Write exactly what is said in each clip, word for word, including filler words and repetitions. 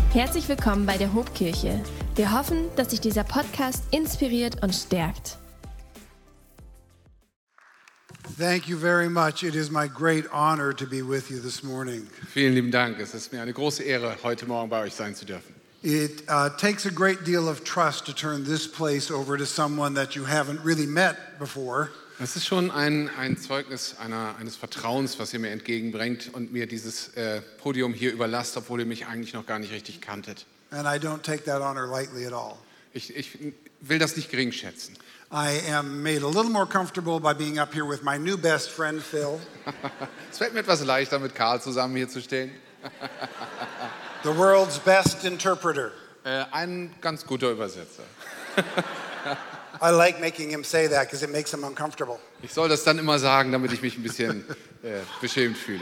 Herzlich willkommen bei der Hobkirche. Wir hoffen, dass dich dieser Podcast inspiriert und stärkt. Thank you very much. It is my great honor to be with you this morning. Vielen lieben Dank. Es ist mir eine große Ehre, heute Morgen bei euch sein zu dürfen. It uh, takes a great deal of trust to turn this place over to someone that you haven't really met before. Es ist schon ein, ein Zeugnis einer, eines Vertrauens, was ihr mir entgegenbringt und mir dieses äh, Podium hier überlasst, obwohl ihr mich eigentlich noch gar nicht richtig kanntet. And I don't take that honor lightly at all. Ich, ich will das nicht gering schätzen. I am made a little more comfortable by being up here with my new best friend, Phil. Es fällt mir etwas leichter, mit Karl zusammen hier zu stehen. The world's best interpreter. Äh, ein ganz guter Übersetzer. I like making him say that because it makes him uncomfortable. Ich soll das dann immer sagen, damit ich mich ein bisschen äh, beschämt fühle.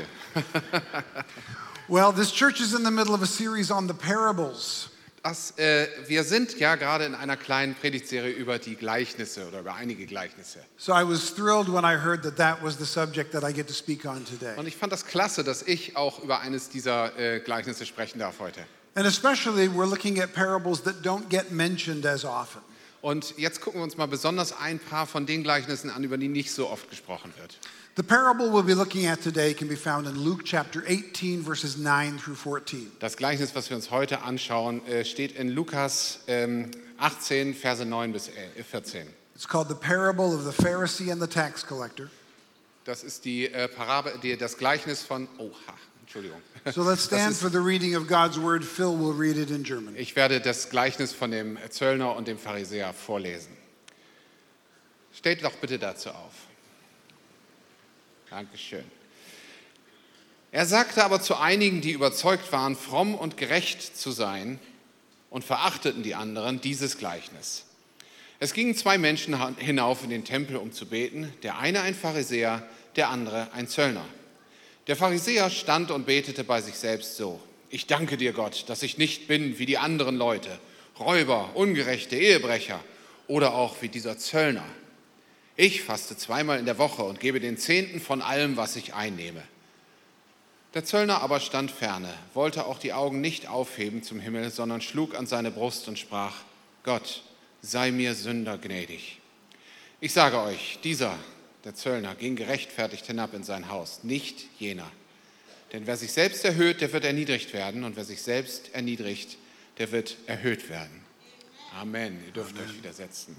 Well, this church is in the middle of a series on the parables. Das, äh, wir sind ja gerade in einer kleinen Predigtserie über die Gleichnisse oder über einige Gleichnisse. So I was thrilled when I heard that that was the subject that I get to speak on today. Und ich fand das klasse, dass ich auch über eines dieser äh, Gleichnisse sprechen darf heute. And especially we're looking at parables that don't get mentioned as often. Und jetzt gucken wir uns mal besonders ein paar von den Gleichnissen an, über die nicht so oft gesprochen wird. The parable we'll be looking at today can be found in Luke chapter eighteen, verses nine through fourteen. Das Gleichnis, was wir uns heute anschauen, äh, steht in Lukas ähm, achtzehn, Verse neun bis vierzehn. It's called the parable of the Pharisee and the tax collector. Das ist die, äh, Parabel, die, das Gleichnis von... Oha, Entschuldigung. So let's stand ist, for the reading of God's word. Phil will read it in German. Ich werde das Gleichnis von dem Zöllner und dem Pharisäer vorlesen. Steht doch bitte dazu auf. Dankeschön. Er sagte aber zu einigen, die überzeugt waren, fromm und gerecht zu sein und verachteten die anderen, dieses Gleichnis. Es gingen zwei Menschen hinauf in den Tempel, um zu beten, der eine ein Pharisäer, der andere ein Zöllner. Der Pharisäer stand und betete bei sich selbst so: Ich danke dir, Gott, dass ich nicht bin wie die anderen Leute, Räuber, Ungerechte, Ehebrecher oder auch wie dieser Zöllner. Ich faste zweimal in der Woche und gebe den Zehnten von allem, was ich einnehme. Der Zöllner aber stand ferne, wollte auch die Augen nicht aufheben zum Himmel, sondern schlug an seine Brust und sprach: Gott, sei mir Sünder gnädig. Ich sage euch, dieser, der Zöllner, ging gerechtfertigt hinab in sein Haus, nicht jener. Denn wer sich selbst erhöht, der wird erniedrigt werden, und wer sich selbst erniedrigt, der wird erhöht werden. Amen. Ihr dürft Amen. Euch wieder setzen.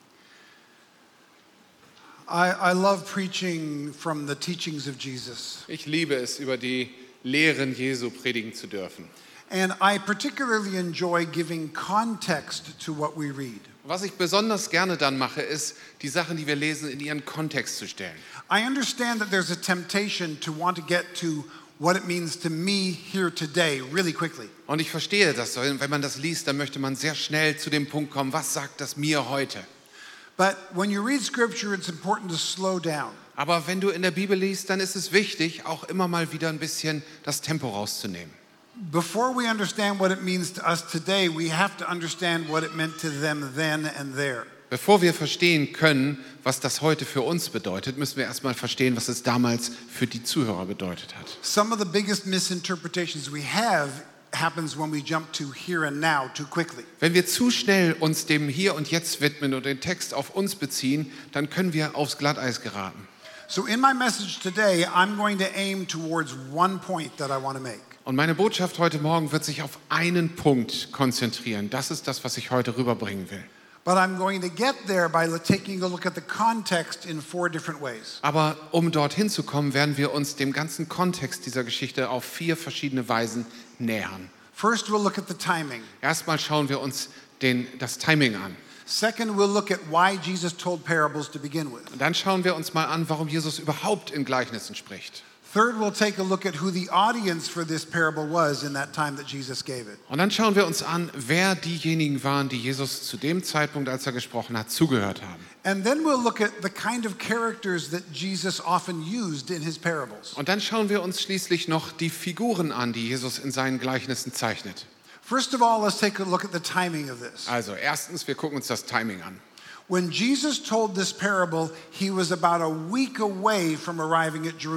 I, I love preaching from the teachings of Jesus. Ich liebe es, über die Lehren Jesu predigen zu dürfen. And I particularly enjoy giving context to what we read. Was ich besonders gerne dann mache, ist, die Sachen, die wir lesen, in ihren Kontext zu stellen. I understand that there's a temptation to want to get to what it means to me here today really quickly. Und ich verstehe das, wenn man das liest, dann möchte man sehr schnell zu dem Punkt kommen, was sagt das mir heute? But when you read scripture, it's important to slow down. Aber wenn du in der Bibel liest, dann ist es wichtig, auch immer mal wieder ein bisschen das Tempo rauszunehmen. Before we understand what it means to us today, we have to understand what it meant to them then and there. Bevor wir verstehen können, was das heute für uns bedeutet, müssen wir erstmal verstehen, was es damals für die Zuhörer bedeutet hat. Some of the biggest misinterpretations we have happens when we jump to here and now too quickly. Wenn wir zu schnell uns dem Hier und Jetzt widmen und den Text auf uns beziehen, dann können wir aufs Glatteis geraten. So in my message today, I'm going to aim towards one point that I want to make. Und meine Botschaft heute Morgen wird sich auf einen Punkt konzentrieren. Das ist das, was ich heute rüberbringen will. But I'm going to get there by taking a look at the context in four different ways. Aber um dorthin zu kommen, werden wir uns dem ganzen Kontext dieser Geschichte auf vier verschiedene Weisen nähern. First, we'll look at the timing. Erstmal schauen wir uns den, das Timing an. Second, we'll look at why Jesus told parables to begin with. Und dann schauen wir uns mal an, warum Jesus überhaupt in Gleichnissen spricht. Third, we'll take a look at who the audience for this parable was in that time that Jesus gave it. Und dann schauen wir uns an, wer diejenigen waren, die Jesus zu dem Zeitpunkt, als er gesprochen hat, zugehört haben. And then we'll look at the kind of characters that Jesus often used in his parables. Und dann schauen wir uns schließlich noch die Figuren an, die Jesus in seinen Gleichnissen zeichnet. First of all, let's take a look at the timing of this. Also erstens, wir gucken uns das Timing an. When Jesus told this parable, he was about a week away from arriving at Jerusalem.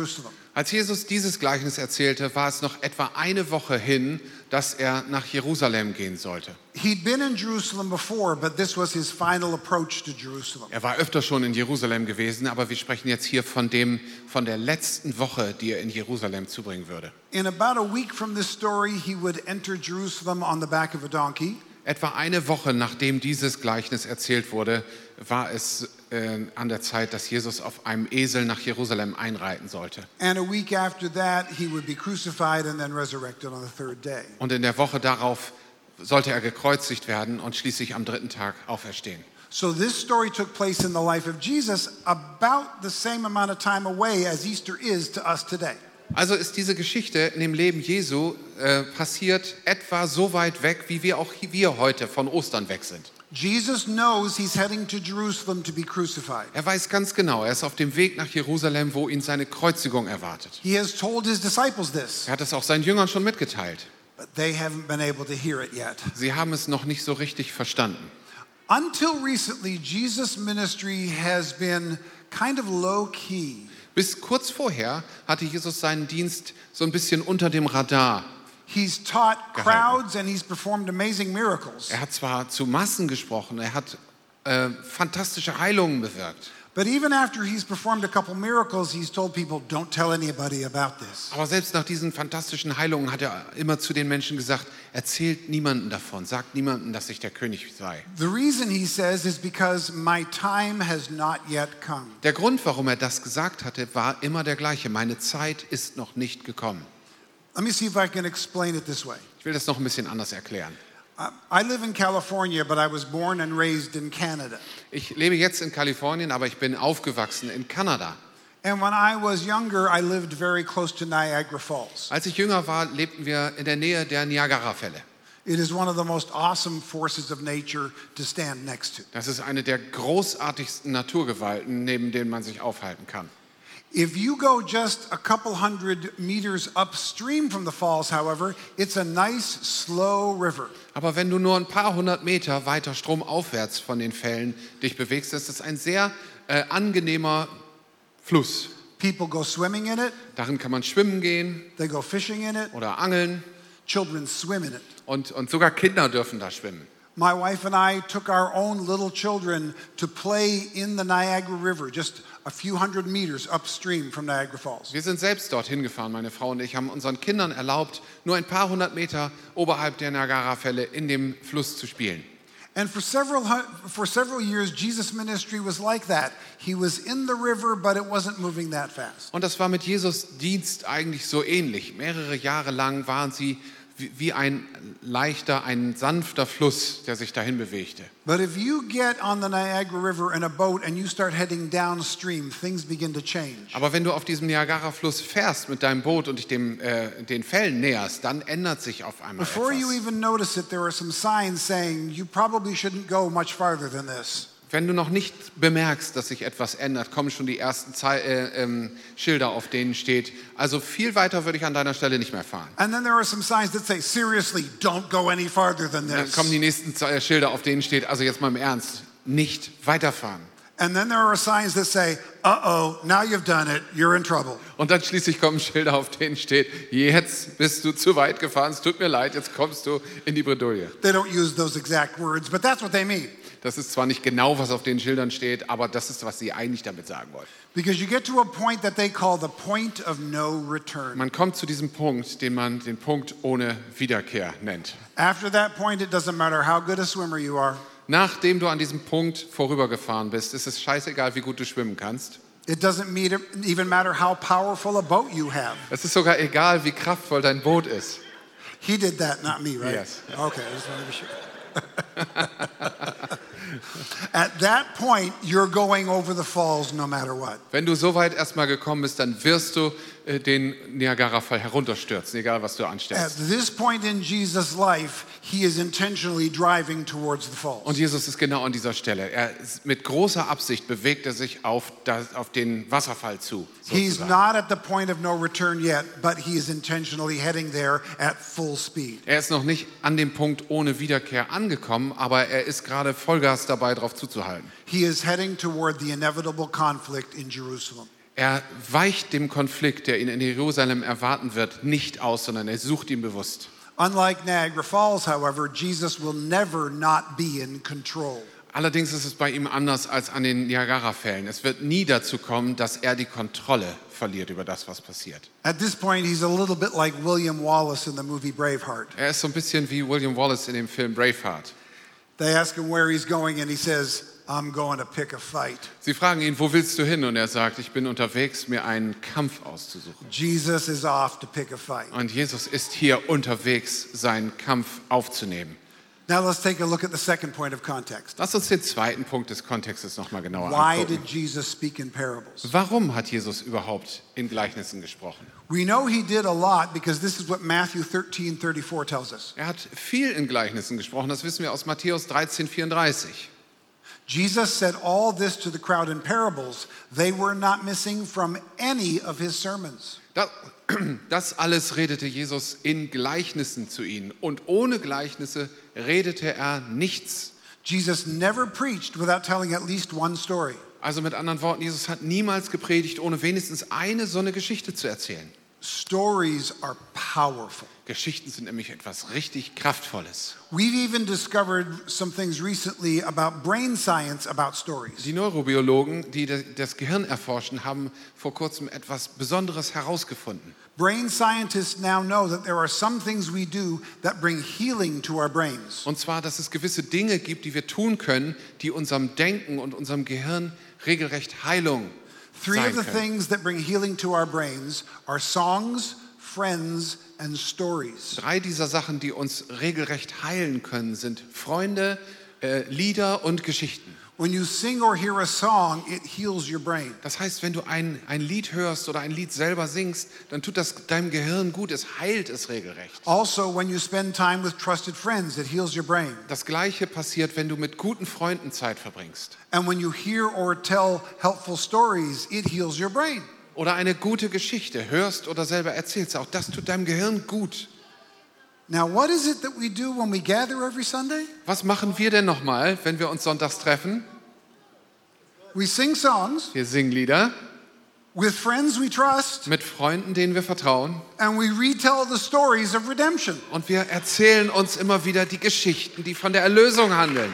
Als Jesus dieses Gleichnis erzählte, war es noch etwa eine Woche hin, dass er nach Jerusalem gehen sollte. He'd been in Jerusalem before, but this was his final approach to Jerusalem. Er war öfter schon in Jerusalem gewesen, aber wir sprechen jetzt hier von, dem, von der letzten Woche, die er in Jerusalem zubringen würde. In about a week from this story, he would enter Jerusalem on the back of a donkey. Etwa eine Woche nachdem dieses Gleichnis erzählt wurde, war es äh, an der Zeit, dass Jesus auf einem Esel nach Jerusalem einreiten sollte. And a week after that, he would be crucified and then resurrected on the third day. Und in der Woche darauf sollte er gekreuzigt werden und schließlich am dritten Tag auferstehen. So this story took place in the life of Jesus about the same amount of time away as Easter is to us today. Also ist diese Geschichte in dem Leben Jesu äh, passiert etwa so weit weg, wie wir auch wir heute von Ostern weg sind. Jesus knows he's heading to Jerusalem to be crucified. Er weiß ganz genau, er ist auf dem Weg nach Jerusalem, wo ihn seine Kreuzigung erwartet. He has told his disciples this, Er hat es auch seinen Jüngern schon mitgeteilt. but they haven't been able to hear it yet. Sie haben es noch nicht so richtig verstanden. Until recently, Jesus' ministry has been kind of low-key. Bis kurz vorher hatte Jesus seinen Dienst so ein bisschen unter dem Radar. He's taught Gehalten. crowds and he's performed amazing miracles. Er hat zwar zu Massen gesprochen, er hat äh, fantastische Heilungen bewirkt. But even after he's performed a couple miracles, he's told people, don't tell anybody about this. Aber selbst nach diesen fantastischen Heilungen hat er immer zu den Menschen gesagt, erzählt niemandem davon, sagt niemandem, dass ich der König sei. The reason he says is because my time has not yet come. Der Grund, warum er das gesagt hatte, war immer der gleiche. Meine Zeit ist noch nicht gekommen. Let me see if I can explain it this way. Ich will das noch ein bisschen anders erklären. Uh, I live in California, but I was born and raised in Canada. Ich lebe jetzt in Kalifornien, aber ich bin aufgewachsen in Kanada. And when I was younger, I lived very close to Niagara Falls. Als ich jünger war, lebten wir in der Nähe der Niagara-Fälle. It is one of the most awesome forces of nature to stand next to. Das ist eine der großartigsten Naturgewalten, neben denen man sich aufhalten kann. If you go just a couple hundred meters upstream from the falls, however, it's a nice, slow river. Aber wenn du nur ein paar hundert Meter weiter stromaufwärts von den Fällen dich bewegst, ist es ein sehr äh, angenehmer Fluss. People go swimming in it, Darin kann man schwimmen gehen they go fishing in it, oder angeln children swim in it. und, und sogar Kinder dürfen da schwimmen. My wife and I took our own little children to play in the Niagara River, just a few hundred meters upstream from Niagara Falls. Wir sind selbst dorthin gefahren, meine Frau und ich, haben unseren Kindern erlaubt, nur ein paar hundert Meter oberhalb der Niagara-Fälle in dem Fluss zu spielen. And for several hu- for several years, Jesus' ministry was like that. He was in the river, but it wasn't moving that fast. Und das war mit Jesus Dienst eigentlich so ähnlich. Mehrere Jahre lang waren sie wie wie ein leichter, ein sanfter Fluss, der sich dahin bewegte. But if you get on the Niagara River in a boat and you start heading downstream, things begin to change. Aber wenn du auf diesem Niagara-Fluss fährst mit deinem Boot und dich dem, äh, den Fällen näherst, dann ändert sich auf einmal Before you etwas. even notice it, there are some signs saying you probably shouldn't go much farther than this. Wenn du noch nicht bemerkst, dass sich etwas ändert, kommen schon die ersten Zei äh, ähm, Schilder, auf denen steht, also viel weiter würde ich an deiner Stelle nicht mehr fahren. And then there are some signs that say, seriously, don't go any farther than Dann this. kommen die nächsten Ze- Schilder, auf denen steht, also jetzt mal im Ernst, nicht weiterfahren. And then there are signs that say, uh-oh, now you've done it, you're in trouble. Und dann schließlich kommen Schilder, auf denen steht, jetzt bist du zu weit gefahren, es tut mir leid, jetzt kommst du in die Bredouille. They don't use those exact words, but that's what they mean. Das ist zwar nicht genau, was auf den Schildern steht, aber das ist, was sie eigentlich damit sagen wollen. Because you get to a point that they call the point of no return. Man kommt zu diesem Punkt, den man den Punkt ohne Wiederkehr nennt. After that point, it doesn't matter how good a swimmer you are. Nachdem du an diesem Punkt vorübergefahren bist, ist es scheißegal, wie gut du schwimmen kannst. It doesn't meet- even matter how powerful a boat you have. Es ist sogar egal, wie kraftvoll dein Boot ist. He did that, not me, right? Yes. Okay, I just want to be sure. At that point, you're going over the falls no matter what. Wenn du so weit erstmal gekommen bist, dann wirst du äh, den Niagara-Fall herunterstürzen, egal was du At anstellst. this point in Jesus' life, he is intentionally driving towards the falls. Und Jesus ist genau an dieser Stelle. Er ist, mit großer Absicht bewegt er sich auf, das, auf den Wasserfall zu. He's sozusagen. not at the point of no return yet, but he is intentionally heading there at full speed. Er ist noch nicht an dem Punkt ohne Wiederkehr angekommen, aber er ist gerade Vollgas dabei, darauf zuzuhalten. He is heading toward the inevitable conflict in Jerusalem. Er weicht dem Konflikt, der ihn in Jerusalem erwarten wird, nicht aus, sondern er sucht ihn bewusst. Unlike Niagara Falls, however, Jesus will never not be in control. Allerdings ist es bei ihm anders als an den Niagara-Fällen. Es wird nie dazu kommen, dass er die Kontrolle verliert über das, was passiert. At this point, he's a little bit like William Wallace in the movie Braveheart. Er ist so ein bisschen wie William Wallace in dem Film Braveheart. They ask him where he's going, and he says, I'm going to pick a fight. Sie fragen ihn, wo willst du hin? Und er sagt, ich bin unterwegs, mir einen Kampf auszusuchen. Jesus is off to pick a fight. Und Jesus ist hier unterwegs, seinen Kampf aufzunehmen. Now let's take a look at the second point of context. Lass uns den zweiten Punkt des Kontextes nochmal genauer Why angucken. did Jesus speak in parables? Warum hat Jesus überhaupt in Gleichnissen gesprochen? We know he did a lot because this is what Matthew thirteen thirty-four tells us. Er hat viel in Gleichnissen gesprochen, das wissen wir aus Matthäus dreizehn vierunddreißig. Jesus said all this to the crowd in parables. They were not missing from any of his sermons. Das, das alles redete Jesus in Gleichnissen zu ihnen. Und ohne Gleichnisse redete er nichts. Jesus never preached without telling at least one story. Also mit anderen Worten, Jesus hat niemals gepredigt, ohne wenigstens eine so eine Geschichte zu erzählen. Stories are powerful. Geschichten sind nämlich etwas richtig Kraftvolles. We've even discovered some things recently about brain science about stories. Die Neurobiologen, die das Gehirn erforschen, haben vor kurzem etwas Besonderes herausgefunden. Brain scientists now know that there are some things we do that bring healing to our brains. Und zwar, dass es gewisse Dinge gibt, die wir tun können, die unserem Denken und unserem Gehirn regelrecht Heilung Three of sein the können. things that bring healing to our brains are songs, friends, and stories. Drei dieser Sachen, die uns regelrecht heilen können, sind Freunde, äh, Lieder und Geschichten. When you sing or hear a song, it heals your brain. Das heißt, wenn du ein, ein Lied hörst oder ein Lied selber singst, dann tut das deinem Gehirn gut, es heilt es regelrecht. Also, when you spend time with trusted friends, it heals your brain. Das Gleiche passiert, wenn du mit guten Freunden Zeit verbringst. And when you hear or tell helpful stories, it heals your brain. Oder eine gute Geschichte hörst oder selber erzählst, auch das tut deinem Gehirn gut. Now, what is it that we do when we gather every Sunday? Was machen wir denn nochmal, wenn wir uns sonntags treffen? We sing songs Wir singen Lieder with friends we trust, mit Freunden, denen wir vertrauen. and we retell the stories of redemption. Und wir erzählen uns immer wieder die Geschichten, die von der Erlösung handeln.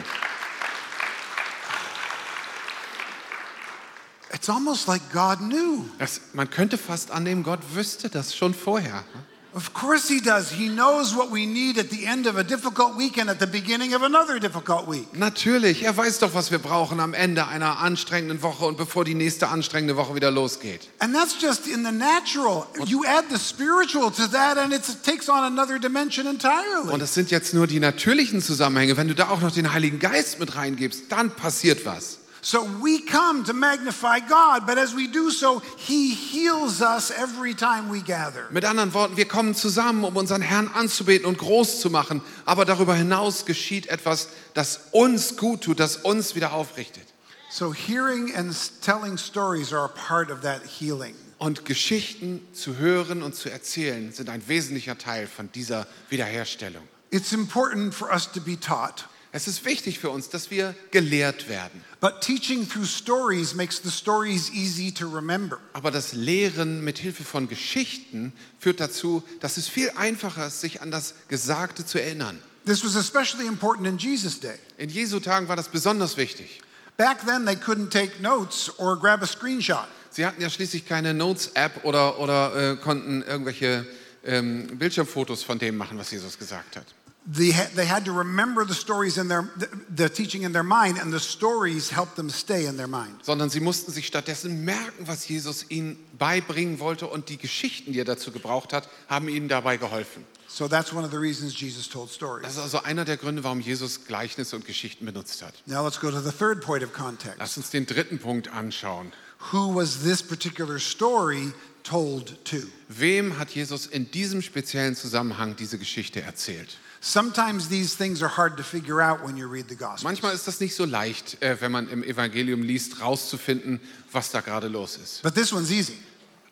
It's almost like God knew. Das, man könnte fast annehmen, Gott wüsste das schon vorher. Of course he does. He knows what we need at the end of a difficult week and at the beginning of another difficult week. Natürlich, er weiß doch, was wir brauchen am Ende einer anstrengenden Woche und bevor die nächste anstrengende Woche wieder losgeht. And that's just in the natural. You add the spiritual to that and it's, it takes on another dimension entirely. Und das sind jetzt nur die natürlichen Zusammenhänge. Wenn du da auch noch den Heiligen Geist mit reingibst, dann passiert was. So we come to magnify God, but as we do so, he heals us every time we gather. Mit anderen Worten, wir kommen zusammen, um unseren Herrn anzubeten und groß zu machen. Aber darüber hinaus geschieht etwas, das uns gut tut, das uns wieder aufrichtet. So hearing and telling stories are a part of that healing. Und Geschichten zu hören und zu erzählen sind ein wesentlicher Teil von dieser Wiederherstellung. It's important for us to be taught. Es ist wichtig für uns, dass wir gelehrt werden. But teaching through stories makes the stories easy to remember. Aber das Lehren mit Hilfe von Geschichten führt dazu, dass es viel einfacher ist, sich an das Gesagte zu erinnern. This was especially important in Jesus' day. In Jesu Tagen war das besonders wichtig. Back then, they couldn't take notes or grab a screenshot. Sie hatten ja schließlich keine Notes-App oder, oder äh, konnten irgendwelche ähm, Bildschirmfotos von dem machen, was Jesus gesagt hat. They had, they had to remember the stories in their, the, the teaching in their mind, and the stories helped them stay in their mind. Sondern sie mussten sich stattdessen merken, was Jesus ihnen beibringen wollte, und die Geschichten, die er dazu gebraucht hat, haben ihnen dabei geholfen. So that's one of the reasons Jesus told stories. Das ist also einer der Gründe, warum Jesus Gleichnisse und Geschichten benutzt hat. Now let's go to the third point of context. Lass uns den dritten Punkt anschauen. Who was this particular story told to? Wem hat Jesus in diesem speziellen Zusammenhang diese Geschichte erzählt? Sometimes these things are hard to figure out when you read the Gospels. Manchmal ist das nicht so leicht, äh, wenn man im Evangelium liest, rauszufinden, was da gerade los ist. But this one's easy.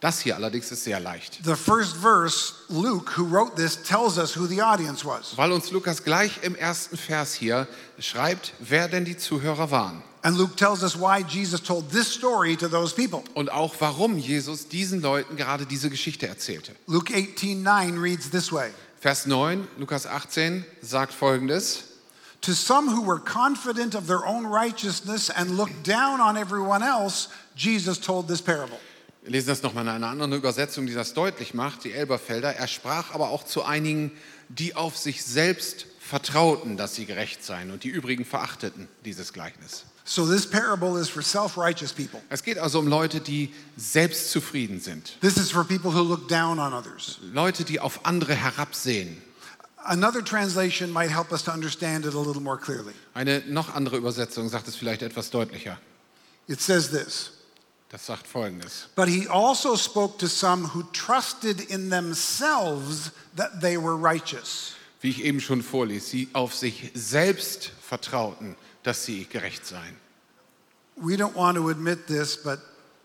Das hier allerdings ist sehr leicht, The first verse, Luke, who wrote this, tells us who the audience was. weil uns Lukas gleich im ersten Vers hier schreibt, wer denn die Zuhörer waren. And Luke tells us why Jesus told this story to those people. Und auch warum Jesus diesen Leuten gerade diese Geschichte erzählte. Luke eighteen nine reads this way. Vers neun, Lukas achtzehn, sagt Folgendes. To some who were confident of their own righteousness and looked down on everyone else, Jesus told this parable. Wir lesen das nochmal in einer anderen Übersetzung, die das deutlich macht, die Elberfelder. Er sprach aber auch zu einigen, die auf sich selbst vertrauten, dass sie gerecht seien, und die übrigen verachteten dieses Gleichnis. So this parable is for self-righteous people. Es geht also um Leute, die selbstzufrieden sind. This is for people who look down on others. Leute, die auf andere herabsehen. Another translation might help us to understand it a little more clearly. Eine noch andere Übersetzung sagt es vielleicht etwas deutlicher. It says this. Das sagt Folgendes. But he also spoke to some who trusted in themselves that they were righteous. Wie ich eben schon vorließ, sie auf sich selbst vertrauten, dass sie gerecht seien. We don't want to admit this, but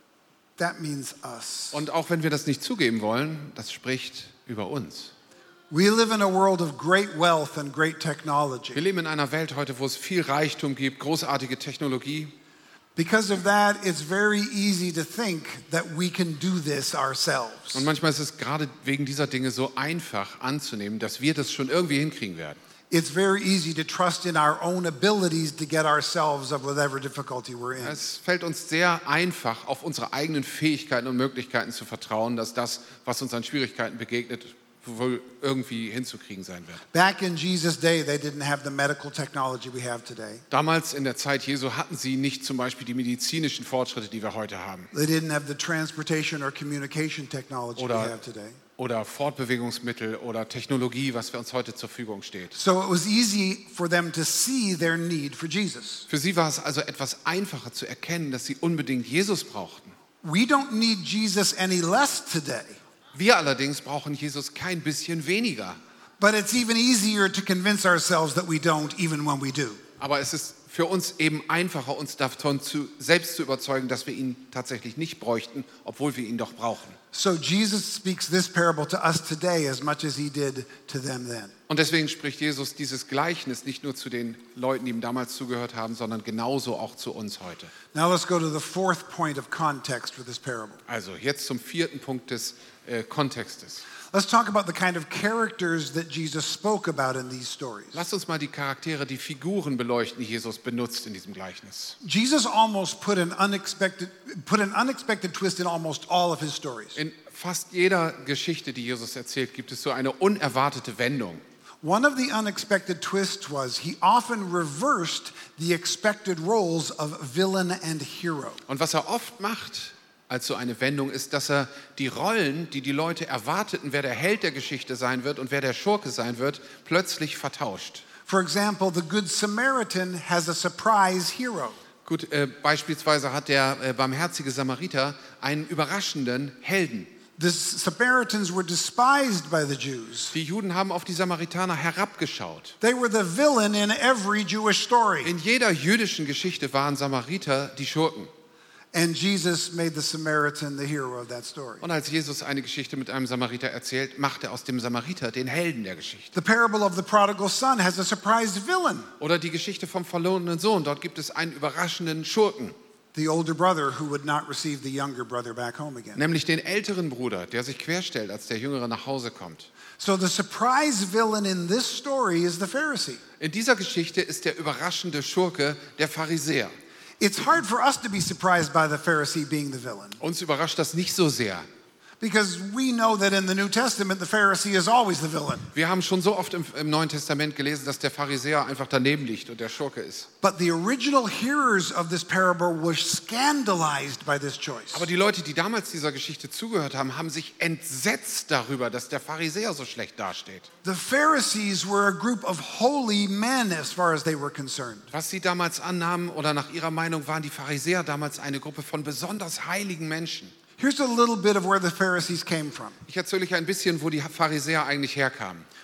that means us. Und auch wenn wir das nicht zugeben wollen, das spricht über uns. We live in a world of great wealth and great technology. Wir leben in einer Welt heute, wo es viel Reichtum gibt, großartige Technologie. Because of that, it's very easy to think that we can do this ourselves. Und manchmal ist es gerade wegen dieser Dinge so einfach anzunehmen, dass wir das schon irgendwie hinkriegen werden. It's very easy to trust in our own abilities to get ourselves out of whatever difficulty we're in. Es fällt uns sehr einfach, auf unsere eigenen Fähigkeiten und Möglichkeiten zu vertrauen, dass das, was uns an Schwierigkeiten begegnet, wohl irgendwie hinzukriegen sein wird. Back in Jesus' day, they didn't have the medical technology we have today. Damals in der Zeit Jesu hatten sie nicht zum Beispiel die medizinischen Fortschritte, die wir heute haben. They didn't have the transportation or communication technology we Oder, have today. oder Fortbewegungsmittel oder Technologie, was für uns heute zur Verfügung steht. So it was easy for them to see their need for Jesus. Für sie war es also etwas einfacher zu erkennen, dass sie unbedingt Jesus brauchten. We don't need Jesus any less today. Wir allerdings brauchen Jesus kein bisschen weniger. But it's even easier to convince ourselves that we don't, even when we do. Aber es ist für uns eben einfacher, uns davon zu, selbst zu überzeugen, dass wir ihn tatsächlich nicht bräuchten, obwohl wir ihn doch brauchen. So Jesus speaks this parable to us today as much as he did to them then. Und deswegen spricht Jesus dieses Gleichnis nicht nur zu den Leuten, die ihm damals zugehört haben, sondern genauso auch zu uns heute. Now let's go to the fourth point of context for this parable. Also jetzt zum vierten Punkt des äh, Kontextes. Let's talk about the kind of characters that Jesus spoke about in these stories. Lasst uns mal die Charaktere, die Figuren beleuchten, die Jesus benutzt in diesem Gleichnis. Jesus almost put an unexpected put an unexpected twist in almost all of his stories. In fast jeder Geschichte, die Jesus erzählt, gibt es so eine unerwartete Wendung. One of the unexpected twists was he often reversed the expected roles of villain and hero. Und was er oft macht als so eine Wendung ist, dass er die Rollen, die die Leute erwarteten, wer der Held der Geschichte sein wird und wer der Schurke sein wird, plötzlich vertauscht. For example, the Good Samaritan has a surprise hero. Gut, äh, beispielsweise hat der äh, barmherzige Samariter einen überraschenden Helden. The Samaritans were despised by the Jews. Die Juden haben auf die Samaritaner herabgeschaut. They were the villain in every Jewish story. In jeder jüdischen Geschichte waren Samariter die Schurken. And Jesus made the Samaritan the hero of that story. Und als Jesus eine Geschichte mit einem Samariter erzählt, macht er aus dem Samariter den Helden der Geschichte. The parable of the prodigal son has a surprise villain. Oder die Geschichte vom verlorenen Sohn, dort gibt es einen überraschenden Schurken. The older brother who would not receive the younger brother back home again. Nämlich den älteren Bruder, der sich querstellt, als der Jüngere nach Hause kommt. So the surprise villain in this story is the Pharisee. In dieser Geschichte ist der überraschende Schurke der Pharisäer. It's hard for us to be surprised by the Pharisee being the villain. Uns überrascht das nicht so sehr. Because we know that in the New Testament the Pharisee is always the villain. Wir haben schon so oft im, im Neuen Testament gelesen, dass der Pharisäer einfach daneben liegt und der Schurke ist. But the original hearers of this parable were scandalized by this choice. Aber die Leute, die damals dieser Geschichte zugehört haben, haben sich entsetzt darüber, dass der Pharisäer so schlecht dasteht. The Pharisees were a group of holy men as far as they were concerned. Was sie damals annahmen oder nach ihrer Meinung waren die Pharisäer damals eine Gruppe von besonders heiligen Menschen. Here's a little bit of where the Pharisees came from. Ich erzähle euch ein bisschen, wo die Pharisäer eigentlich herkamen.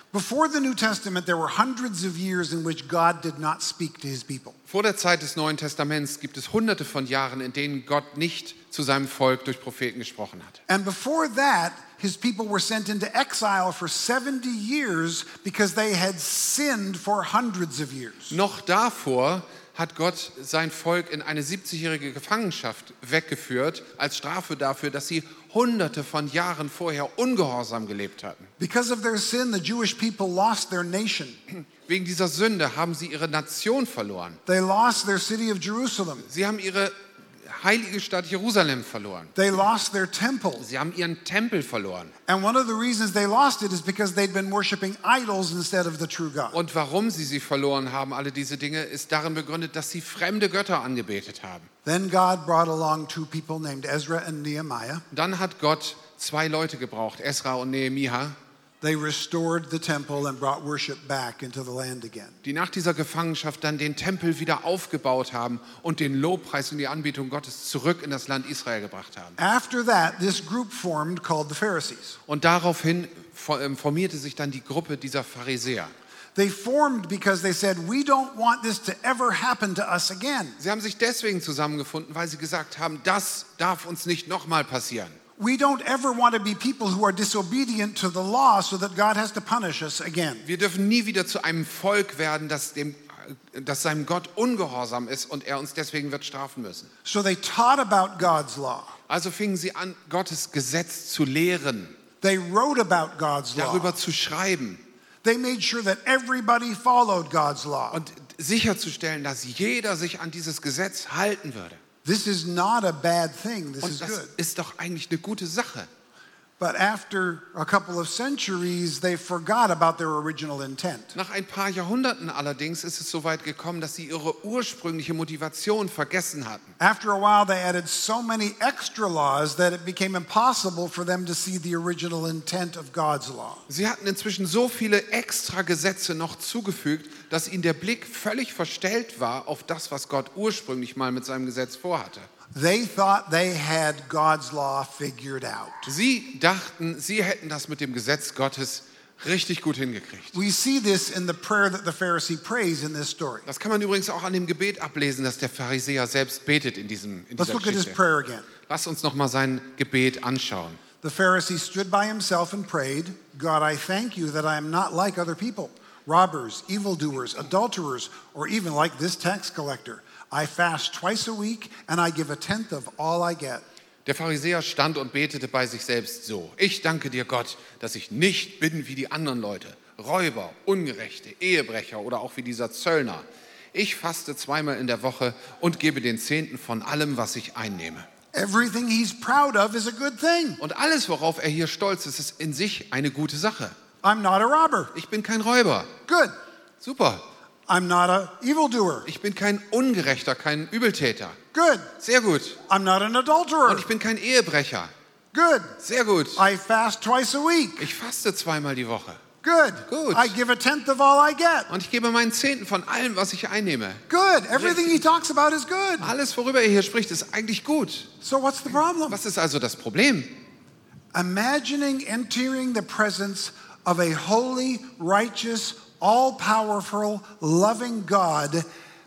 Before the New Testament, there were hundreds of years in which God did not speak to his people. Vor der Zeit des Neuen Testaments gibt es hunderte von Jahren, in denen Gott nicht zu seinem Volk durch Propheten gesprochen hat. And before that, his people were sent into exile for seventy years because they had sinned for hundreds of years. Noch davor hat Gott sein Volk in eine siebzigjährige Gefangenschaft weggeführt, als Strafe dafür, dass sie hunderte von Jahren vorher ungehorsam gelebt hatten. Because of their sin, the Jewish people lost their nation. Wegen dieser Sünde haben sie ihre Nation verloren. They lost their city of Jerusalem. Sie haben ihre heilige Stadt Jerusalem verloren. They lost their temple. Sie haben ihren Tempel verloren. And one of the reasons they lost it is because they'd been worshiping idols instead of the true God. Und warum sie sie verloren haben, alle diese Dinge, ist darin begründet, dass sie fremde Götter angebetet haben. Then God brought along two people named Ezra and Nehemiah. Dann hat Gott zwei Leute gebraucht, Esra und Nehemia, They restored the temple and brought worship back into the land again. die nach dieser Gefangenschaft dann den Tempel wieder aufgebaut haben und den Lobpreis und die Anbetung Gottes zurück in das Land Israel gebracht haben. After that, this group formed called the Pharisees. Und daraufhin formierte sich dann die Gruppe dieser Pharisäer. They formed because they said, we don't want this to ever happen to us again. Sie haben sich deswegen zusammengefunden, weil sie gesagt haben, das darf uns nicht nochmal passieren. We don't ever want to be people who are disobedient to the law so that God has to punish us again. Wir dürfen nie wieder zu einem Volk werden, das, dem, das seinem Gott ungehorsam ist und er uns deswegen wird strafen müssen. So they taught about God's law. Also fingen sie an, Gottes Gesetz zu lehren, They wrote about God's law. darüber zu schreiben They made sure that everybody followed God's law. und sicherzustellen, dass jeder sich an dieses Gesetz halten würde. This is not a bad thing. This Und is das good. ist doch eigentlich eine gute Sache. But after a couple of centuries, they forgot about their original intent. Nach ein paar Jahrhunderten allerdings ist es so weit gekommen, dass sie ihre ursprüngliche Motivation vergessen hatten. After a while, they added so many extra laws that it became impossible for them to see the original intent of God's law. Sie hatten inzwischen so viele extra Gesetze noch zugefügt, dass ihnen der Blick völlig verstellt war auf das, was Gott ursprünglich mal mit seinem Gesetz vorhatte. They thought they had God's law figured out. Sie dachten, sie hätten das mit dem Gesetz Gottes richtig gut hingekriegt. We see this in the prayer that the Pharisee prays in this story. Das kann man übrigens auch an dem Gebet ablesen, das der Pharisäer selbst betet in, diesem, in Let's dieser look at his Geschichte. prayer again. Lass uns noch mal sein Gebet anschauen. The Pharisee stood by himself and prayed, God, I thank you that I am not like other people, robbers, evildoers, adulterers, or even like this tax collector. I fast twice a week and I give a tenth of all I get. Der Pharisäer stand und betete bei sich selbst so: Ich danke dir, Gott, dass ich nicht bin wie die anderen Leute, Räuber, Ungerechte, Ehebrecher oder auch wie dieser Zöllner. Ich faste zweimal in der Woche und gebe den Zehnten von allem, was ich einnehme. Everything he's proud of is a good thing. Und alles, worauf er hier stolz ist, ist in sich eine gute Sache. I'm not a robber. Ich bin kein Räuber. Good. Super. I'm not a evildoer. Ich bin kein Ungerechter, kein Übeltäter. Good. Sehr gut. I'm not an adulterer. Und ich bin kein Ehebrecher. Good. Sehr gut. I fast twice a week. Ich faste zweimal die Woche. Good. Gut. I give a tenth of all I get. Und ich gebe meinen Zehnten von allem, was ich einnehme. Good. Everything he talks about is good. Alles, worüber er hier spricht, ist eigentlich gut. So what's the problem? Was ist also das Problem? Imagining entering the presence of a holy, righteous, all-powerful, loving God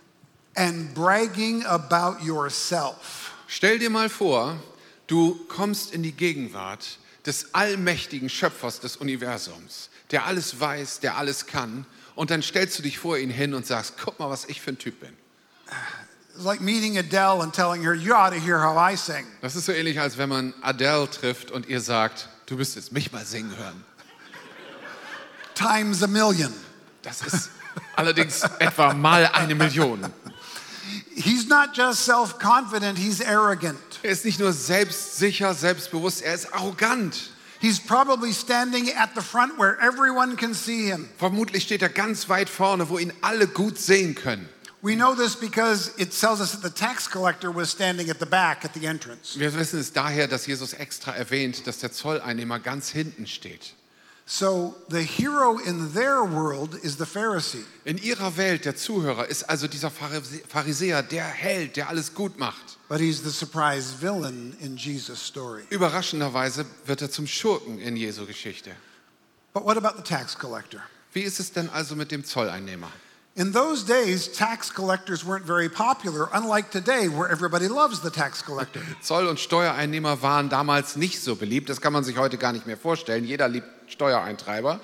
and bragging about yourself. Stell dir mal vor, du kommst in die Gegenwart des allmächtigen Schöpfers des Universums, der alles weiß, der alles kann, und dann stellst du dich vor ihn hin und sagst, guck mal, was ich für ein Typ bin. It's like meeting Adele and telling her, you ought to hear how I sing. Das ist so ähnlich, als wenn man Adele trifft und ihr sagt, du müsstest mich mal singen hören. Times a million. Das ist allerdings etwa mal eine Million. He's not just self-confident, he's arrogant. Er ist nicht nur selbstsicher, selbstbewusst, er ist arrogant. He's probably standing at the front where everyone can see him. Vermutlich steht er ganz weit vorne, wo ihn alle gut sehen können. We know this because it tells us that the tax collector was standing at the back at the entrance. Wir wissen es daher, dass Jesus extra erwähnt, dass der Zolleinnehmer ganz hinten steht. So the hero in their world is the Pharisee. In ihrer Welt, der Zuhörer, ist also dieser Pharisäer der Held, der alles gut macht. But he's the surprise villain in Jesus' story. Überraschenderweise wird er zum Schurken in Jesu Geschichte. But what about the tax collector? Wie ist es denn also mit dem Zolleinnehmer? In those days, tax collectors weren't very popular, unlike today, where everybody loves the tax collector. Zoll- und Steuereinnehmer waren damals nicht so beliebt. Das kann man sich heute gar nicht mehr vorstellen. Jeder liebt Steuereintreiber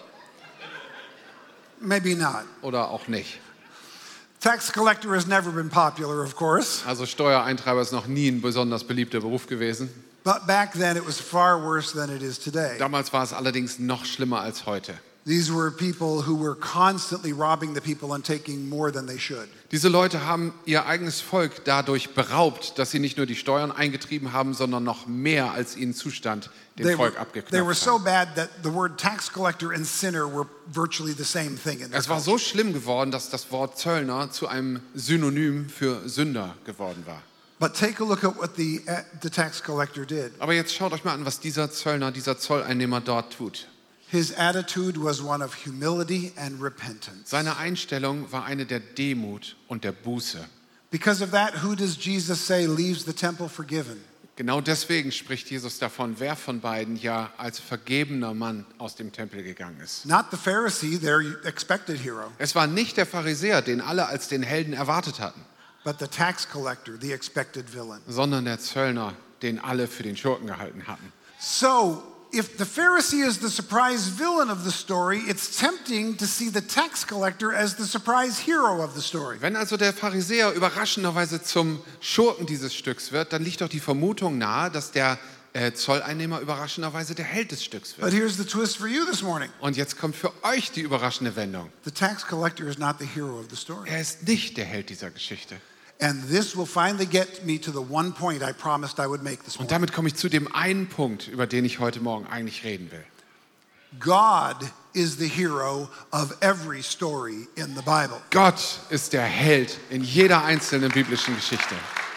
Maybe not. oder auch nicht. Tax collector has never been popular, of course. Also Steuereintreiber ist noch nie ein besonders beliebter Beruf gewesen. But back then, it was far worse than it is today. Damals war es allerdings noch schlimmer als heute. These were people who were constantly robbing the people and taking more than they should. Diese Leute haben ihr eigenes Volk dadurch beraubt, dass sie nicht nur die Steuern eingetrieben haben, sondern noch mehr als ihnen zustand, dem They Volk were, abgeknöpft they were so haben. bad that the word tax collector and sinner were virtually the same thing in their Es war culture. so schlimm geworden, dass das Wort Zöllner zu einem Synonym für Sünder geworden war. But take a look at what the, uh, the tax collector did. Aber jetzt schaut euch mal an, was dieser Zöllner, dieser Zolleinnehmer dort tut. His attitude was one of humility and repentance. Seine Einstellung war eine der Demut und der Buße. Because of that, who does Jesus say leaves the temple forgiven? Genau deswegen spricht Jesus davon, wer von beiden ja als vergebener Mann aus dem Tempel gegangen ist. Not the Pharisee, their expected hero, Es war nicht der Pharisäer, den alle als den Helden erwartet hatten, but the tax collector, the expected villain. sondern der Zöllner, den alle für den Schurken gehalten hatten. So, if the Pharisee is the surprise villain of the story, it's tempting to see the tax collector as the surprise hero of the story. Wenn also der Pharisäer überraschenderweise zum Schurken dieses Stücks wird, dann liegt doch die Vermutung nahe, dass der äh, Zolleinnehmer überraschenderweise der Held des Stücks But wird. here's the twist for you this morning. Und jetzt kommt für euch die überraschende Wendung. The tax collector is not the hero of the story. Er ist nicht der Held dieser Geschichte. And this will finally get me to the one point I promised I would make this Und morning. damit komme ich zu dem einen Punkt, über den ich heute Morgen eigentlich reden will. God is the hero of every story in the Bible. Gott ist der Held in jeder einzelnen biblischen Geschichte.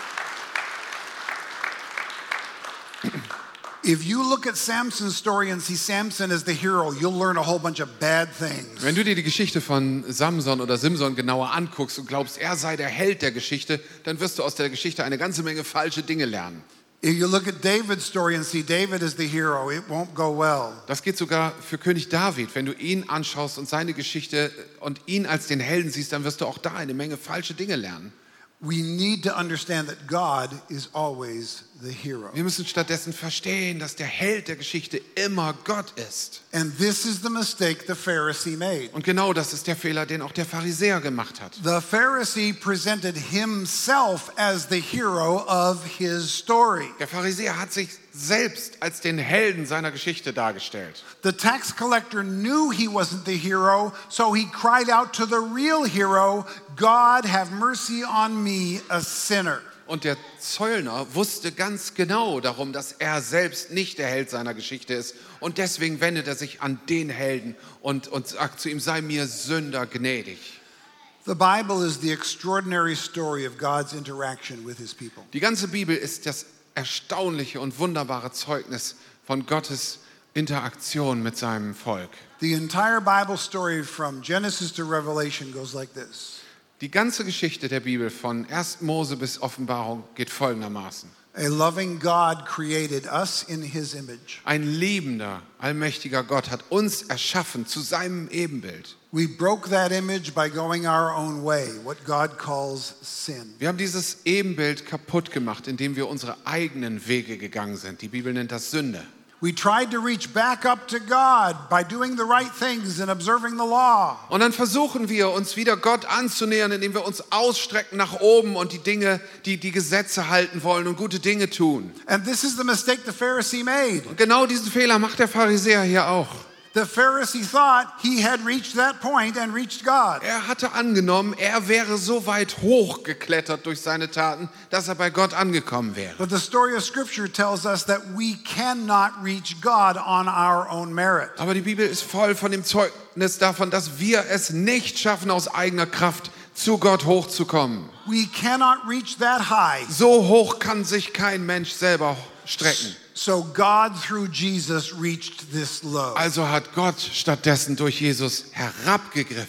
If you look at Samson's story and see Samson as the hero, you'll learn a whole bunch of bad things. Wenn du dir die Geschichte von Samson oder Simson genauer anguckst und glaubst, er sei der Held der Geschichte, dann wirst du aus der Geschichte eine ganze Menge falsche Dinge lernen. If you look at David's story and see David as the hero, it won't go well. Das geht sogar für König David. Wenn du ihn anschaust und seine Geschichte und ihn als den Helden siehst, dann wirst du auch da eine Menge falsche Dinge lernen. We need to understand that God is always the hero. Wir müssen stattdessen verstehen, dass der Held der Geschichte immer Gott ist. And this is the mistake the Pharisee made. Und genau das ist der Fehler, den auch der Pharisäer gemacht hat. The Pharisee presented himself as the hero of his story. Der Pharisäer hat sich selbst als den Helden seiner Geschichte dargestellt. The tax collector knew he wasn't the hero, so he cried out to the real hero, God, have mercy on me, a sinner. Und der Zöllner wusste ganz genau darum, dass er selbst nicht der Held seiner Geschichte ist. Und deswegen wendet er sich an den Helden und, und sagt zu ihm, sei mir Sünder gnädig. The Bible is the extraordinary story of God's interaction with his people. Die ganze Bibel ist das erstaunliche und wunderbare Zeugnis von Gottes Interaktion mit seinem Volk. The entire Bible story from Genesis to Revelation goes like this. Die ganze Geschichte der Bibel von ersten Mose bis Offenbarung geht folgendermaßen. A loving God created us in his image. Ein liebender, allmächtiger Gott hat uns erschaffen zu seinem Ebenbild. We broke that image by going our own way, what God calls sin. Wir haben dieses Ebenbild kaputt gemacht, indem wir unsere eigenen Wege gegangen sind. Die Bibel nennt das Sünde. We tried to reach back up to God by doing the right things and observing the law. Und dann versuchen wir, uns wieder Gott anzunähern, indem wir uns ausstrecken nach oben und die Dinge, die die Gesetze halten wollen und gute Dinge tun. And this is the mistake the Pharisee made. Und genau diesen Fehler macht der Pharisäer hier auch. The Pharisee thought he had reached that point and reached God. Er hatte angenommen, er wäre so weit hochgeklettert durch seine Taten, dass er bei Gott angekommen wäre. But the story of Scripture tells us that we cannot reach God on our own merit. Aber die Bibel ist voll von dem Zeugnis davon, dass wir es nicht schaffen, aus eigener Kraft zu Gott hochzukommen. We cannot reach that high. So hoch kann sich kein Mensch selber strecken. So God through Jesus reached this low. Also hat Gott stattdessen durch Jesus herabgegriffen.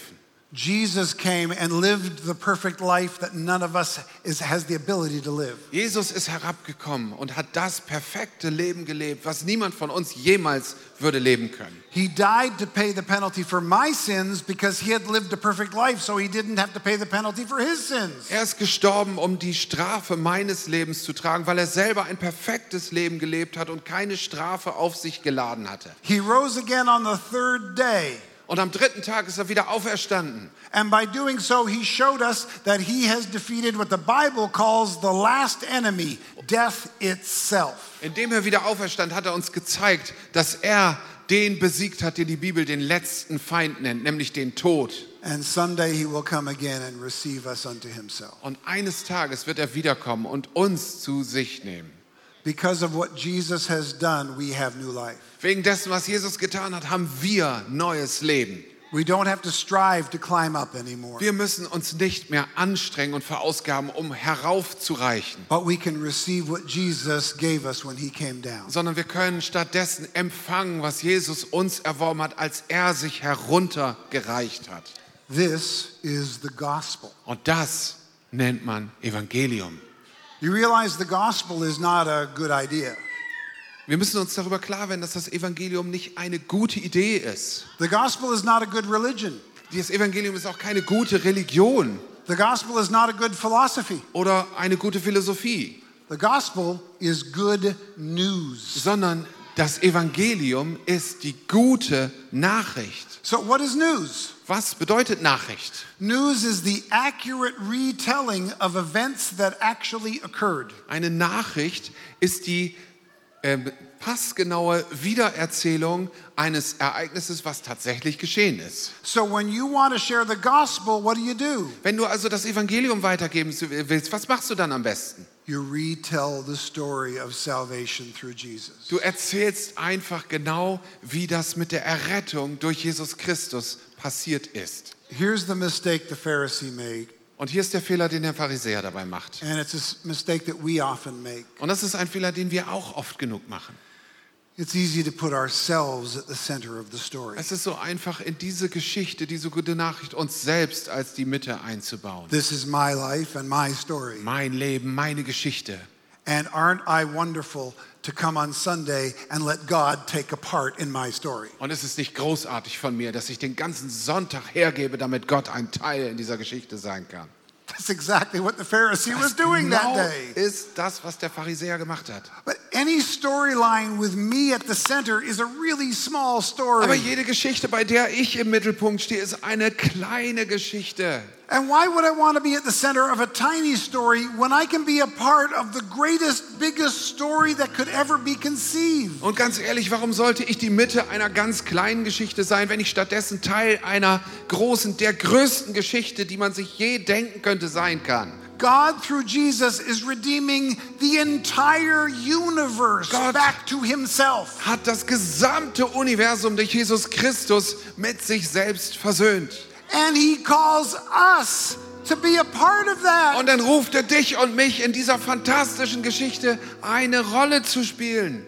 Jesus came and lived the perfect life that none of us is, has the ability to live. Jesus ist herabgekommen und hat das perfekte Leben gelebt, was niemand von uns jemals würde leben können. He died to pay the penalty for my sins because he had lived a perfect life, so he didn't have to pay the penalty for his sins. Er ist gestorben, um die Strafe meines Lebens zu tragen, weil er selber ein perfektes Leben gelebt hat und keine Strafe auf sich geladen hatte. He rose again on the third day. Und am dritten Tag ist er wieder auferstanden. And by doing so, he showed us that he has defeated what the Bible calls the last enemy, death itself. Indem er wieder auferstand, hat er uns gezeigt, dass er den besiegt hat, den die Bibel den letzten Feind nennt, nämlich den Tod. And someday he will come again and receive us unto himself. Und eines Tages wird er wiederkommen und uns zu sich nehmen. Because of what Jesus has done, we have new life. Wegen dessen, was Jesus getan hat, haben wir neues Leben. We don't have to strive to climb up anymore. Wir müssen uns nicht mehr anstrengen und verausgaben, um heraufzureichen, But we can receive what Jesus gave us when he came down. sondern wir können stattdessen empfangen, was Jesus uns erworben hat, als er sich heruntergereicht hat. This is the gospel. Und das nennt man Evangelium. You realize the gospel is not a good idea. Wir müssen uns darüber klar werden, dass das Evangelium nicht eine gute Idee ist. The gospel is not a good religion. Das Evangelium ist auch keine gute Religion The gospel is not a good philosophy. oder eine gute Philosophie, The gospel is good news. sondern das Evangelium ist die gute Nachricht. So what is news? Was bedeutet Nachricht? News is the accurate retelling of events that actually occurred. Eine Nachricht ist die äh, passgenaue Wiedererzählung eines Ereignisses, was tatsächlich geschehen ist. So when you want to share the gospel, what do you do? Wenn du also das Evangelium weitergeben willst, was machst du dann am besten? You retell the story of salvation through Jesus. Du erzählst einfach genau, wie das mit der Errettung durch Jesus Christus passiert ist. Here's the mistake the Pharisee made, Und hier ist der Fehler, den der Pharisäer dabei macht. and it's a s- mistake that we often make. Und das ist ein Fehler, den wir auch oft genug machen. It's easy to put ourselves at the center of the story. Es ist so einfach, in diese Geschichte, diese gute Nachricht, uns selbst als die Mitte einzubauen. This is my life and my story. Mein Leben, meine Geschichte. And aren't I wonderful to come on Sunday and let God take a part in my story? Und es ist nicht großartig von mir, dass ich den ganzen Sonntag hergebe, damit Gott ein Teil in dieser Geschichte sein kann. That's exactly what the Pharisee was Das doing that genau day. ist das, was der Pharisäer gemacht hat. But any storyline with me at the center is a really small Aber story. jede Geschichte, bei der ich im Mittelpunkt stehe, ist eine kleine Geschichte. And why would I want to be at the center of a tiny story when I can be a part of the greatest, biggest story that could ever be conceived? Und ganz ehrlich, warum sollte ich die Mitte einer ganz kleinen Geschichte sein, wenn ich stattdessen Teil einer großen, der größten Geschichte, die man sich je denken könnte, sein kann? God, through Jesus, is redeeming the entire universe Gott back to himself. Hat das gesamte Universum durch Jesus Christus mit sich selbst versöhnt. And he calls us to be a part of that. Und dann ruft er dich und mich in dieser fantastischen Geschichte eine Rolle zu spielen.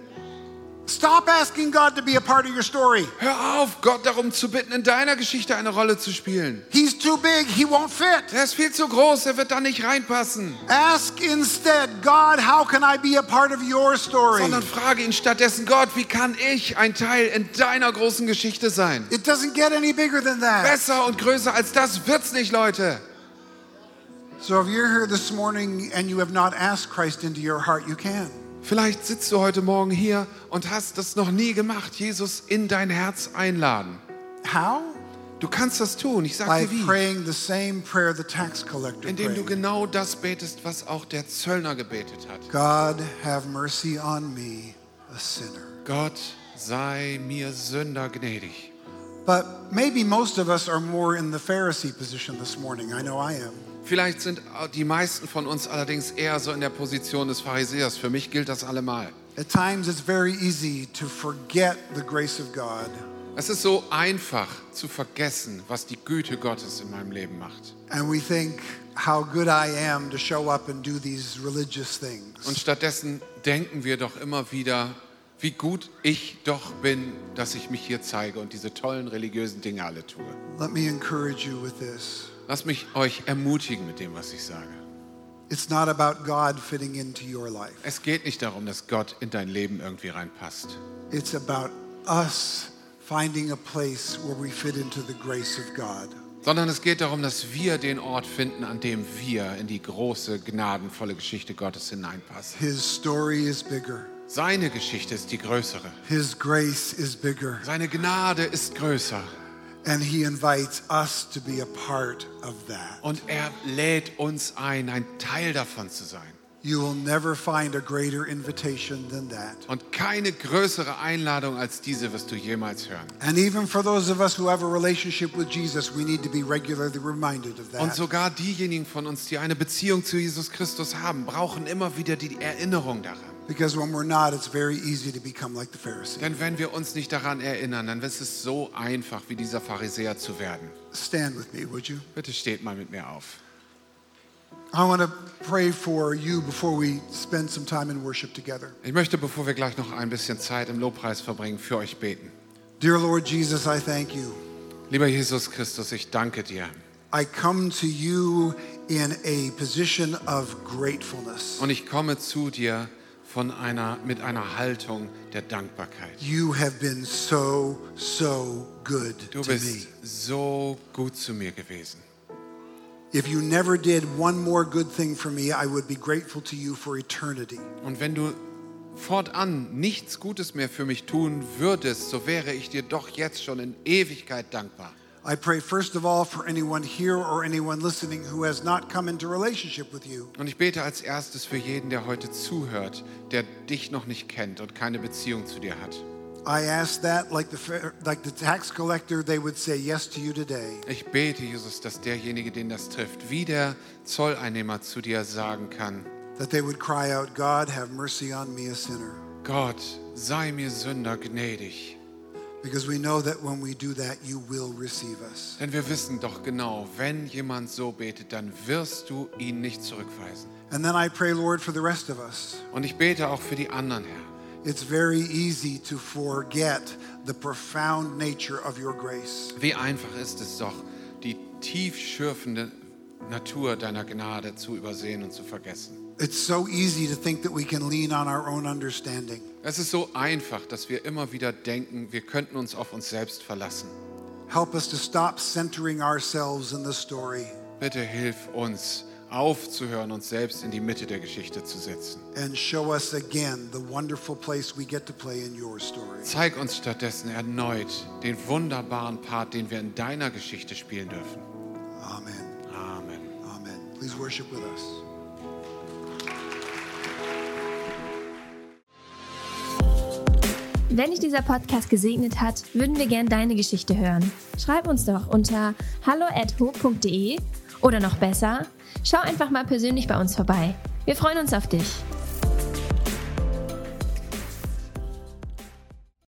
Stop asking God to be a part of your story. Hör auf, Gott darum zu bitten, in deiner Geschichte eine Rolle zu spielen. He's too big, he won't fit. Er ist viel zu groß, er wird da nicht reinpassen. Ask instead, God, how can I be a part of your story? Sondern frage ihn stattdessen, Gott, wie kann ich ein Teil in deiner großen Geschichte sein? It doesn't get any bigger than that. Besser und größer als das wird's nicht, Leute. So if you're here this morning and you have not asked Christ into your heart, you can. Vielleicht sitzt du heute Morgen hier und hast das noch nie gemacht, Jesus in dein Herz einladen. How? Du kannst das tun, ich By sag dir wie. praying the same prayer the tax collector Indem du prayed. genau das betest, was auch der Zöllner gebetet hat. God, have mercy on me, a sinner. Gott, sei mir Sünder gnädig. But maybe most of us are more in the Pharisee position this morning. I know I am. Vielleicht sind die meisten von uns allerdings eher so in der Position des Pharisäers. Für mich gilt das allemal. At times it's very easy to forget the grace of God. Es ist so einfach zu vergessen, was die Güte Gottes in meinem Leben macht. And we think how good I am to show up and do these religious things. Und stattdessen denken wir doch immer wieder, wie gut ich doch bin, dass ich mich hier zeige und diese tollen religiösen Dinge alle tue. Let me encourage you with this. Lasst mich euch ermutigen mit dem, was ich sage. It's not about God fitting into your life. Es geht nicht darum, dass Gott in dein Leben irgendwie reinpasst. It's about us finding a place where we fit into the grace of God. Sondern es geht darum, dass wir den Ort finden, an dem wir in die große, gnadenvolle Geschichte Gottes hineinpassen. His story is bigger. Seine Geschichte ist die größere. His grace is bigger. Seine Gnade ist größer. And he invites us to be a part of that. Und er lädt uns ein, ein Teil davon zu sein. You will never find a greater invitation than that. Und keine größere Einladung als diese wirst du jemals hören. And even for those of us who have a relationship with Jesus, we need to be regularly reminded of Und that. sogar diejenigen von uns, die eine Beziehung zu Jesus Christus haben, brauchen immer wieder die Erinnerung daran. Because when we're not, it's very easy to become like the Pharisee. Denn wenn wir uns nicht daran erinnern, dann ist es so einfach, wie dieser Pharisäer zu werden. Stand with me, would you? Bitte steht mal mit mir auf. I want to pray for you before we spend some time in worship together. Ich möchte, bevor wir gleich noch ein bisschen Zeit im Lobpreis verbringen, für euch beten. Dear Lord Jesus, I thank you. Lieber Jesus Christus, ich danke dir. I come to you in a position of gratefulness. Und ich komme zu dir von einer, mit einer Haltung der Dankbarkeit. You have been so, so good Du to me. bist so gut zu mir gewesen. If you never did one more good thing for me, I would be grateful to you for eternity. Und wenn du fortan nichts Gutes mehr für mich tun würdest, so wäre ich dir doch jetzt schon in Ewigkeit dankbar. I pray first of all for anyone here or anyone listening who has not come into relationship with you. Und ich bete als erstes für jeden, der heute zuhört, der dich noch nicht kennt und keine Beziehung zu dir hat. I ask that, like the like the tax collector, they would say yes to you today. Ich bete, Jesus, dass derjenige, den das trifft, wie der Zolleinnehmer zu dir sagen kann: That they would cry out, God, have mercy on me, a sinner. Gott, sei mir Sünder gnädig. Because we know that when we do that, you will receive us. Denn wir wissen doch genau, wenn jemand so betet, dann wirst du ihn nicht zurückweisen. And then I pray, Lord, for the rest of us. Und ich bete auch für die anderen, Herr. It's very easy to forget the profound nature of your grace. Wie einfach ist es doch, die tiefschürfende Natur deiner Gnade zu übersehen und zu vergessen. It's so easy to think that we can lean on our own understanding. Es ist so einfach, dass wir immer wieder denken, wir könnten uns auf uns selbst verlassen. Help us to stop centering ourselves in the story Bitte hilf uns, aufzuhören, uns selbst in die Mitte der Geschichte zu setzen. and show us again the wonderful place we get to play in your story. Zeig uns stattdessen erneut den wunderbaren Part, den wir in deiner Geschichte spielen dürfen. Amen. Amen. Amen. Please worship with us. Wenn dich dieser Podcast gesegnet hat, würden wir gern deine Geschichte hören. Schreib uns doch unter hallo at hope punkt de oder noch besser, schau einfach mal persönlich bei uns vorbei. Wir freuen uns auf dich.